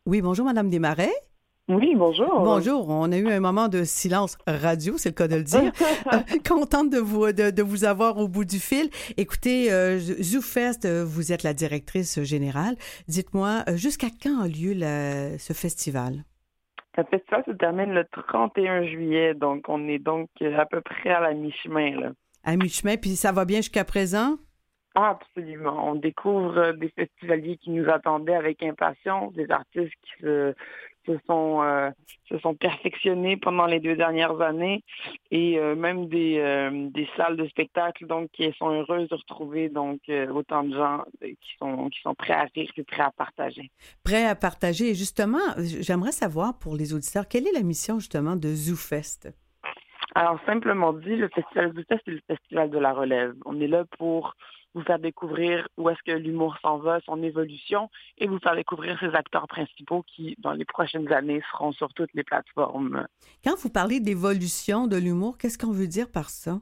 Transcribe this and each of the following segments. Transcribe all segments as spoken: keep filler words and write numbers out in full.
Oui, bonjour, Madame Desmarais. Oui, bonjour. Bonjour, on a eu un moment de silence radio, c'est le cas de le dire. Euh, contente de vous, de, de vous avoir au bout du fil. Écoutez, euh, ZooFest, euh, vous êtes la directrice générale. Dites-moi, euh, jusqu'à quand a lieu la- ce festival? Le festival se termine le trente et un juillet, donc on est donc euh, à peu près à la mi-chemin, là. À mi-chemin, puis ça va bien jusqu'à présent? Ah, absolument. On découvre euh, des festivaliers qui nous attendaient avec impatience, des artistes qui se, se sont euh, se sont perfectionnés pendant les deux dernières années et euh, même des, euh, des salles de spectacle donc qui sont heureuses de retrouver donc euh, autant de gens euh, qui sont qui sont prêts à rire et prêts à partager. Prêt à partager. Et justement, j'aimerais savoir pour les auditeurs, quelle est la mission justement de ZooFest? Alors, simplement dit, le Festival du Test, c'est le festival de la relève. On est là pour vous faire découvrir où est-ce que l'humour s'en va, son évolution, et vous faire découvrir ses acteurs principaux qui, dans les prochaines années, seront sur toutes les plateformes. Quand vous parlez d'évolution de l'humour, qu'est-ce qu'on veut dire par ça?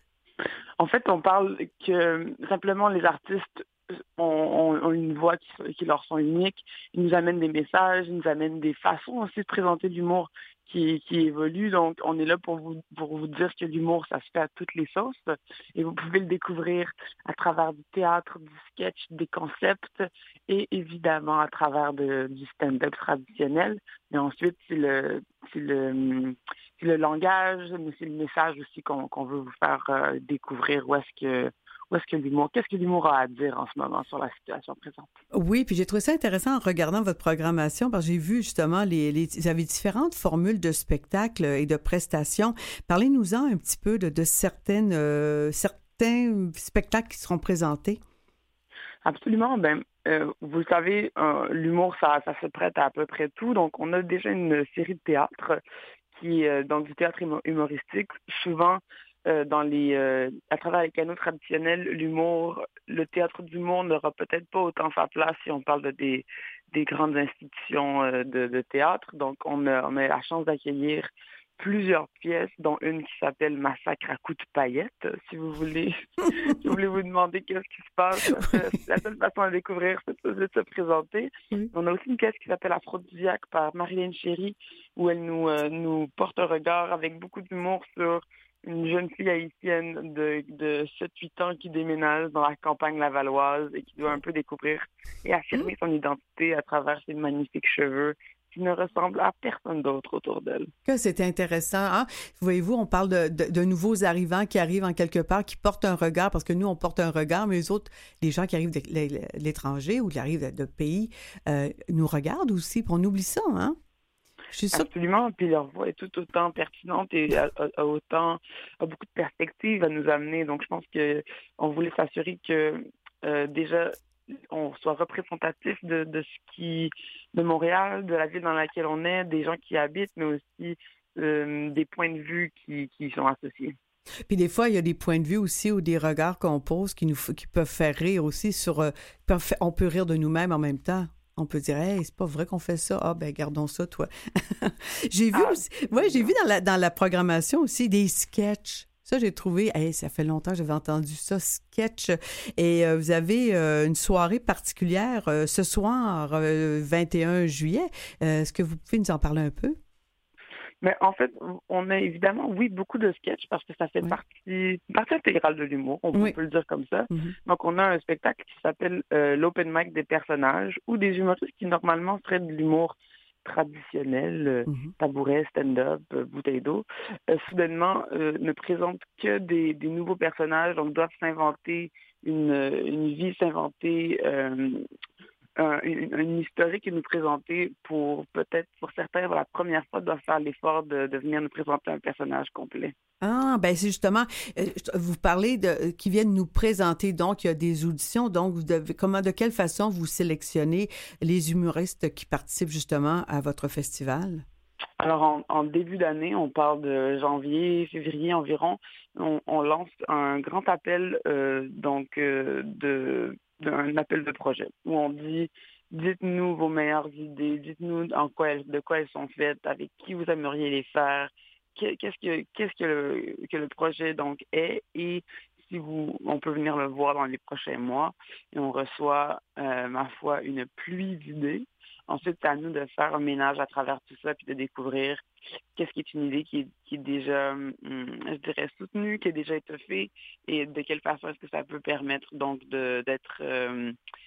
En fait, on parle que simplement les artistes ont, ont- ont une voix qui, qui leur sont uniques. Ils nous amènent des messages, ils nous amènent des façons aussi de présenter l'humour qui, qui évoluent. Donc, on est là pour vous, pour vous dire que l'humour, ça se fait à toutes les sauces. Et vous pouvez le découvrir à travers du théâtre, du sketch, des concepts et évidemment à travers de- du stand-up traditionnel. Mais ensuite, c'est le, c'est le, c'est le langage, mais c'est le message aussi qu'on qu'on veut vous faire euh, découvrir où est-ce que où est-ce que l'humour, qu'est-ce que l'humour a à dire en ce moment sur la situation présente. Oui, puis j'ai trouvé ça intéressant en regardant votre programmation parce que j'ai vu justement les, les vous avez différentes formules de spectacles et de prestations. Parlez-nous-en un petit peu de, de certaines euh, certains spectacles qui seront présentés. Absolument. Ben, euh, vous le savez, euh, l'humour, ça, ça se prête à à peu près tout. Donc, on a déjà une série de théâtre qui, euh, donc du théâtre humo- humoristique, souvent euh, dans les, euh, à travers les canaux traditionnels, l'humour, le théâtre d'humour n'aura peut-être pas autant sa place si on parle de des, des grandes institutions euh, de, de théâtre. Donc, on a, on a la chance d'accueillir plusieurs pièces, dont une qui s'appelle Massacre à coups de paillettes, si vous voulez. Je voulais vous demander qu'est-ce qui se passe. C'est la seule façon à découvrir, c'est de de se présenter. Oui. On a aussi une pièce qui s'appelle Aphrodisiaque par Marilyn Chéry, où elle nous, euh, nous porte un regard avec beaucoup d'humour sur une jeune fille haïtienne de, de sept huit ans qui déménage dans la campagne lavalloise et qui doit un peu découvrir et affirmer son identité à travers ses magnifiques cheveux qui ne ressemblent à personne d'autre autour d'elle. Que c'est intéressant. Hein? Voyez-vous, on parle de, de, de nouveaux arrivants qui arrivent en quelque part, qui portent un regard, parce que nous, on porte un regard, mais les autres, les gens qui arrivent de, de l'étranger ou qui arrivent de, de pays, euh, nous regardent aussi, puis on oublie ça, hein? Je suis sûre. Absolument, puis leur voix est tout autant pertinente et a, a- a autant a beaucoup de perspectives à nous amener. Donc, je pense que on voulait s'assurer que euh, déjà on soit représentatif de, de ce qui de Montréal, de la ville dans laquelle on est, des gens qui y habitent, mais aussi euh, des points de vue qui, qui y sont associés. Puis des fois, il y a des points de vue aussi ou des regards qu'on pose qui nous f- qui peuvent faire rire aussi sur euh, peuvent fa- on peut rire de nous-mêmes en même temps. On peut dire hey, c'est pas vrai qu'on fait ça. Ah ben gardons ça toi. J'ai vu Ah, aussi ouais, j'ai vu dans la dans la programmation aussi des sketchs. Ça, j'ai trouvé, hey, ça fait longtemps que j'avais entendu ça, sketch. Et euh, vous avez euh, une soirée particulière euh, ce soir, euh, vingt et un juillet. Euh, est-ce que vous pouvez nous en parler un peu? mais en fait, on a évidemment, oui, beaucoup de sketchs parce que ça fait Oui. partie, une partie intégrale de l'humour, on, on Oui. peut le dire comme ça. Mhm. Donc, on a un spectacle qui s'appelle euh, l'Open Mic des personnages ou des humoristes qui normalement seraient de l'humour traditionnel, euh, Mhm. tabouret, stand-up, euh, bouteille d'eau, euh, soudainement euh, ne présentent que des, des nouveaux personnages, donc doivent s'inventer une, une vie, s'inventer euh, un, une, une historique et nous présenter pour peut-être pour certains pour la première fois doivent faire l'effort de, de venir nous présenter un personnage complet. Ah, ben c'est justement, euh, vous parlez de, euh, qui viennent nous présenter, donc il y a des auditions, donc vous devez, comment, de quelle façon vous sélectionnez les humoristes qui participent justement à votre festival? Alors en, en début d'année, on parle de janvier, février environ, on, on lance un grand appel euh, donc euh, de d'un appel de projet où on dit dites-nous vos meilleures idées, dites-nous en quoi elles- de quoi elles sont faites, avec qui vous aimeriez les faire, que- qu'est-ce que qu'est-ce que le, que le projet donc est et si vous on peut venir le voir dans les prochains mois et on reçoit euh, ma foi une pluie d'idées. Ensuite, c'est à nous de faire un ménage à travers tout ça, puis de découvrir qu'est-ce qui est une idée qui est, qui est déjà, hum, je dirais, soutenue, qui est déjà étoffée, et de quelle façon est-ce que ça peut permettre donc de, d'être... euh,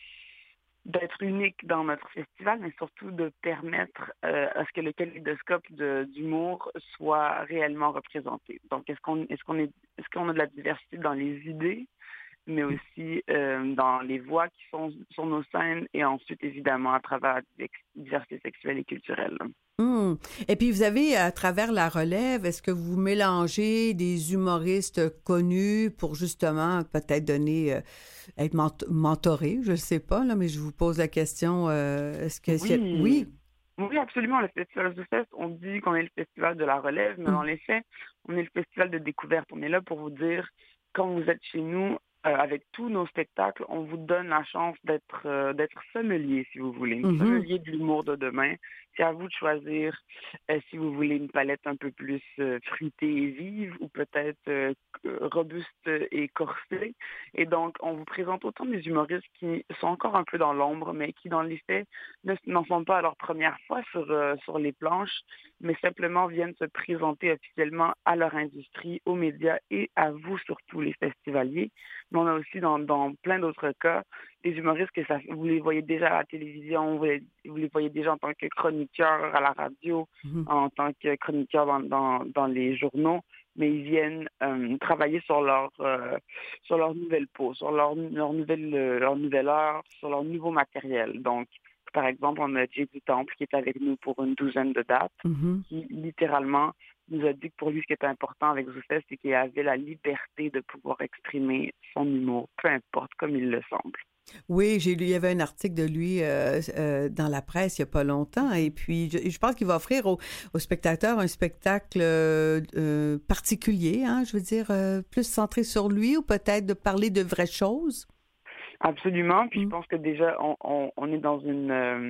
d'être unique dans notre festival, mais surtout de permettre euh, à ce que le kaléidoscope de- d'humour soit réellement représenté. Donc, est-ce qu'on est-ce qu'on est est-ce qu'on a de la diversité dans les idées, mais aussi euh, dans les voix qui sont sur nos scènes et ensuite, évidemment, à travers la div- diversité sexuelle et culturelle. Hmm. Et puis, vous avez, à travers la relève, est-ce que vous mélangez des humoristes connus pour justement peut-être donner, euh, être ment- mentoré, je ne sais pas, là, mais je vous pose la question, euh, est-ce que... est-ce que- Oui, Oui. oui, absolument. Le Festival du Fest, on dit qu'on est le festival de la relève, mais dans Hmm. les faits, on est le festival de découverte. On est là pour vous dire, quand vous êtes chez nous, euh, avec tous nos spectacles, on vous donne la chance d'être euh, d'être sommelier, si vous voulez, Mhm. sommelier de l'humour de demain. C'est à vous de choisir euh, si vous voulez une palette un peu plus euh, fruitée et vive ou peut-être euh, robuste et corsée. Et donc, on vous présente autant des humoristes qui sont encore un peu dans l'ombre, mais qui, dans les faits, ne- n'en sont pas à leur première fois sur, euh, sur les planches, mais simplement viennent se présenter officiellement à leur industrie, aux médias et à vous, surtout les festivaliers. Mais on a aussi dans, dans plein d'autres cas des humoristes que ça, vous les voyez déjà à la télévision, vous les, vous les voyez déjà en tant que chroniqueurs à la radio, Mhm. en tant que chroniqueurs dans, dans, dans les journaux, mais ils viennent euh, travailler sur leur euh, sur leur nouvelle peau, sur leur, leur nouvelle euh, leur nouvelle heure, sur leur nouveau matériel. Donc, par exemple, on a Jay du Temple qui est avec nous pour une douzaine de dates, Mhm. qui littéralement nous a dit que pour lui, ce qui était important avec ZooFest, c'est qu'il avait la liberté de pouvoir exprimer son humour, peu importe, comme il le semble. Oui, j'ai lu, il y avait un article de lui euh, euh, dans la presse il n'y a pas longtemps, et puis je, je pense qu'il va offrir aux, aux spectateurs un spectacle euh, euh, particulier, hein, je veux dire, euh, plus centré sur lui ou peut-être de parler de vraies choses. Absolument. Puis je Mm. pense que déjà, on, on, on est dans une euh,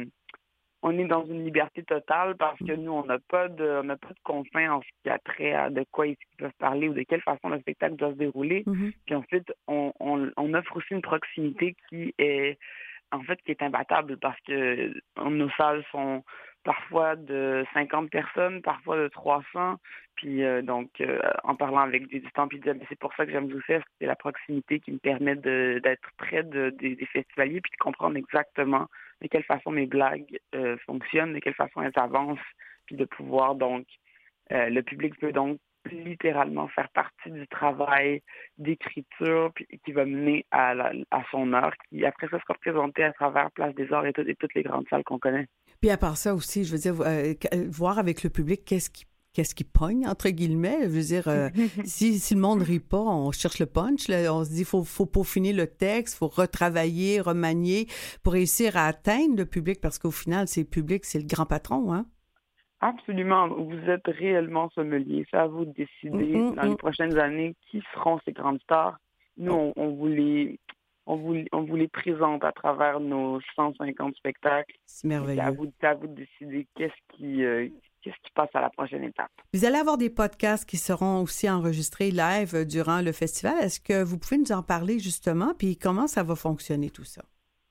on est dans une liberté totale parce que Mm. nous, on n'a pas de on n'a pas de contraintes en ce qui a trait à de quoi ils peuvent parler ou de quelle façon le spectacle doit se dérouler. Mhm. Puis ensuite, on, on, on offre aussi une proximité qui est en fait, qui est imbattable parce que nos salles sont parfois de cinquante personnes, parfois de trois cents. Puis euh, donc, euh, en parlant avec des distants, puis de- c'est pour ça que j'aime vous faire, c'est la proximité qui me permet de, d'être près de, des, des festivaliers, puis de comprendre exactement de quelle façon mes blagues euh, fonctionnent, de quelle façon elles avancent, puis de pouvoir donc, euh, le public peut donc littéralement faire partie du travail d'écriture puis, qui va mener à, la, à son heure, qui après ça sera présenté à travers Place des Arts et, tout- et toutes les grandes salles qu'on connaît. Puis à part ça aussi, je veux dire, euh, qu- voir avec le public qu'est-ce qui qu'est-ce qui pogne, entre guillemets. Je veux dire, euh, si, si le monde rit pas, on cherche le punch. Là, on se dit, faut, faut peaufiner le texte, faut retravailler, remanier pour réussir à atteindre le public, parce qu'au final, c'est le public, c'est le grand patron, hein? Absolument, vous êtes réellement sommelier. C'est à vous de Hum, décider hum, dans les hum. prochaines années qui seront ces grandes stars. Nous, Oh, on, on vous les, on vous, on vous les présente à travers nos cent cinquante spectacles. c'est Mais c'est à merveilleux. vous, c'est à vous de décider qu'est-ce qui, euh, qu'est-ce qui passe à la prochaine étape. Vous allez avoir des podcasts qui seront aussi enregistrés live euh, durant le festival. Est-ce que vous pouvez nous en parler justement, puis comment ça va fonctionner tout ça?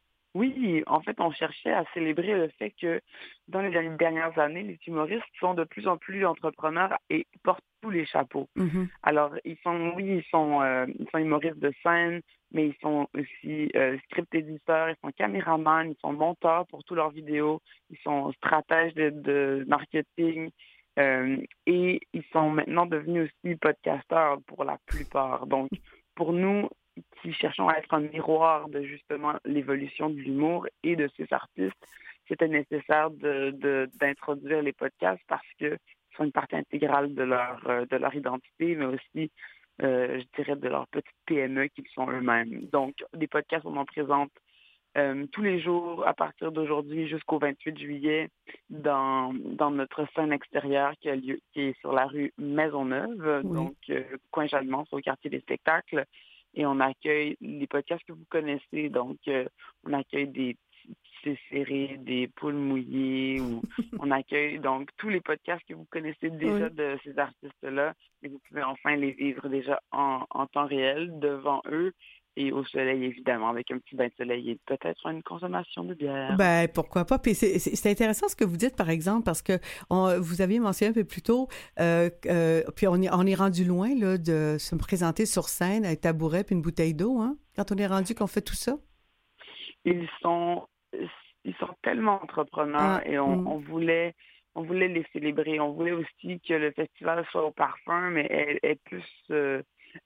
Oui, en fait, on cherchait à célébrer le fait que dans les années- dernières années, les humoristes sont de plus en plus entrepreneurs et portent tous les chapeaux. Mhm. Alors, ils sont, oui, ils sont, euh, ils sont humoristes de scène, mais ils sont aussi euh, script éditeurs, ils sont caméramans, ils sont monteurs pour tous leurs vidéos, ils sont stratèges de, de marketing, euh, et ils sont maintenant devenus aussi podcasteurs pour la plupart. Donc, pour nous, qui cherchons à être un miroir de justement l'évolution de l'humour et de ces artistes, c'était nécessaire de, de- d'introduire les podcasts parce que sont une partie intégrale de leur, euh, de leur identité, mais aussi, euh, je dirais, de leur petite P M E qu'ils sont eux-mêmes. Donc, des podcasts, on en présente euh, tous les jours à partir d'aujourd'hui jusqu'au vingt-huit juillet dans, dans notre scène extérieure qui a lieu, qui est sur la rue Maisonneuve, Oui. donc euh, coin Jallemont, c'est au quartier des spectacles. Et on accueille les podcasts que vous connaissez. Donc, euh, on accueille des petits serrés, des poules mouillées, ou on accueille donc tous les podcasts que vous connaissez déjà Oui. de ces artistes-là. Et vous pouvez enfin les vivre déjà en, en temps réel devant eux. et au soleil, évidemment, avec un petit bain de soleil et peut-être une consommation de bière. Ben, pourquoi pas? Puis c'est, c'est, c'est intéressant ce que vous dites, par exemple, parce que on, vous aviez mentionné un peu plus tôt, euh, euh, puis on est, on est rendu loin là, de se présenter sur scène avec tabouret puis une bouteille d'eau, hein? Quand on est rendu qu'on fait tout ça. Ils sont, ils sont tellement entrepreneurs Ah, et on, mm. on voulait, on voulait les célébrer. On voulait aussi que le festival soit au parfum, mais elle est plus euh,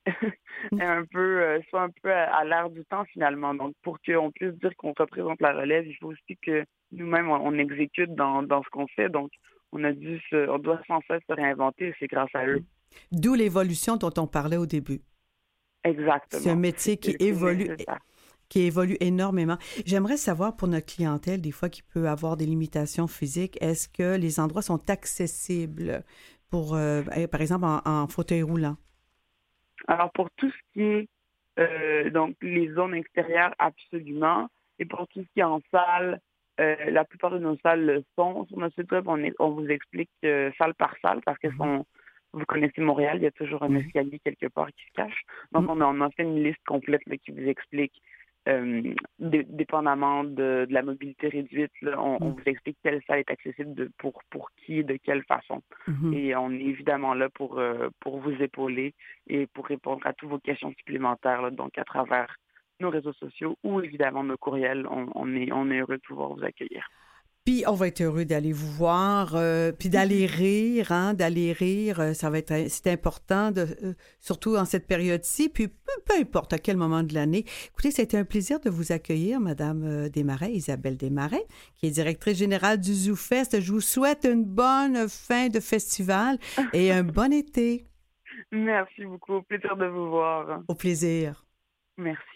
un peu, euh, soit un peu à, à l'air du temps finalement. Donc, pour qu'on puisse dire qu'on représente la relève, il faut aussi que nous-mêmes, on, on exécute dans, dans ce qu'on fait. Donc, on a dû se, on doit sans cesse se réinventer et c'est grâce à eux. D'où l'évolution dont on parlait au début. C'est un Exactement. métier qui C'est évolue, nécessaire. qui évolue énormément. J'aimerais savoir pour notre clientèle, des fois qui peut avoir des limitations physiques, est-ce que les endroits sont accessibles pour, euh, par exemple, en, en fauteuil roulant? Alors, pour tout ce qui est euh, donc les zones extérieures, absolument. Et pour tout ce qui est en salle, euh, la plupart de nos salles le sont. Sur notre site web, on, est, on vous explique euh, salle par salle parce que sont, vous connaissez Montréal, il y a toujours un Mhm. escalier quelque part qui se cache. Donc, Mhm. on a, on a fait une liste complète là, qui vous explique, euh, dé- dépendamment de, de la mobilité réduite, là, on, on Mhm. vous explique quelle salle est accessible de, pour, pour qui et de quelle façon. Mhm. Et on est évidemment là pour, euh, pour vous épauler et pour répondre à toutes vos questions supplémentaires, là, donc à travers nos réseaux sociaux ou évidemment nos courriels. On, on est, on est heureux de pouvoir vous accueillir. Puis on va être heureux d'aller vous voir, euh, puis d'aller rire, hein, d'aller rire, euh, ça va être, c'est important, de, euh, surtout en cette période-ci, puis peu, peu importe à quel moment de l'année. Écoutez, ça a été un plaisir de vous accueillir, Madame euh, Desmarais, Isabelle Desmarais, qui est directrice générale du ZooFest. Je vous souhaite une bonne fin de festival et un bon été. Merci beaucoup. Au plaisir de vous voir. Au plaisir. Merci.